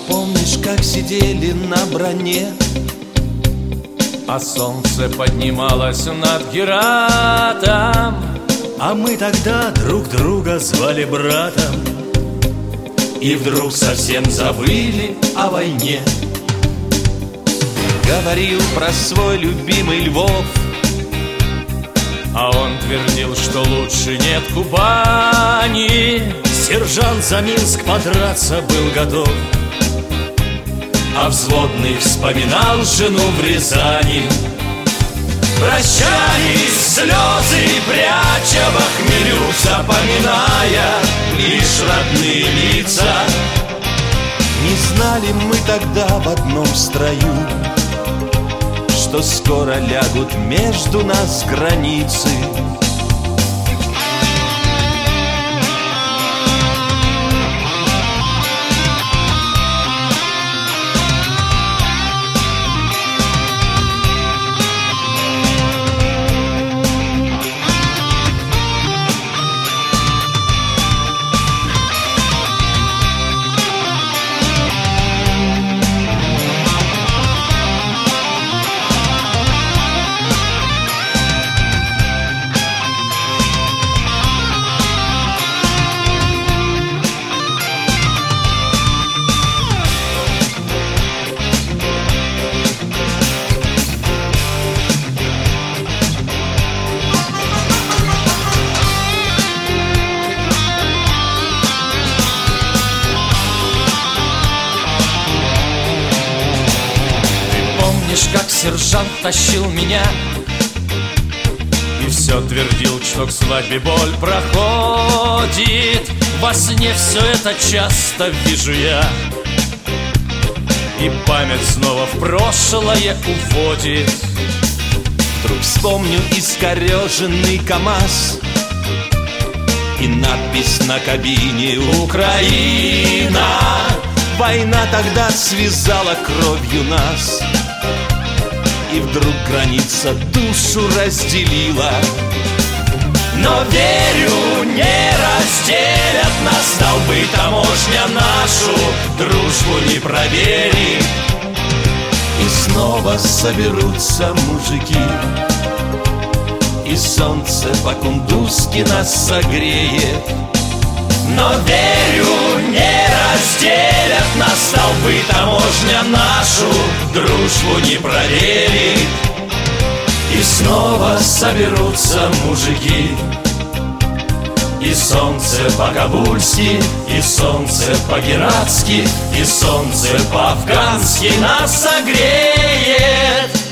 Помнишь, как сидели на броне, а солнце поднималось над Гератом, а мы тогда друг друга звали братом, и вдруг совсем забыли о войне. Говорил про свой любимый Львов, а он твердил, что лучше нет Кубани. Сержант за Минск подраться был готов, а взводный вспоминал жену в Рязани. Прощались слезы, пряча во хмелю, запоминая лишь родные лица. Не знали мы тогда в одном строю, что скоро лягут между нас границы. Как сержант тащил меня и все твердил, что к свадьбе боль проходит. Во сне все это часто вижу я, и память снова в прошлое уводит. Вдруг вспомню искореженный КамАЗ и надпись на кабине «Украина». Война тогда связала кровью нас, и вдруг граница душу разделила. Но верю, не разделят нас столбы, таможня нашу дружбу не проверит. И снова соберутся мужики, и солнце по-кундузски нас согреет. Но верю, не разделят нас столбы, таможня нашу дружбу не проверит. И снова соберутся мужики, и солнце по-кабульски, и солнце по-гератски, и солнце по-афгански нас согреет.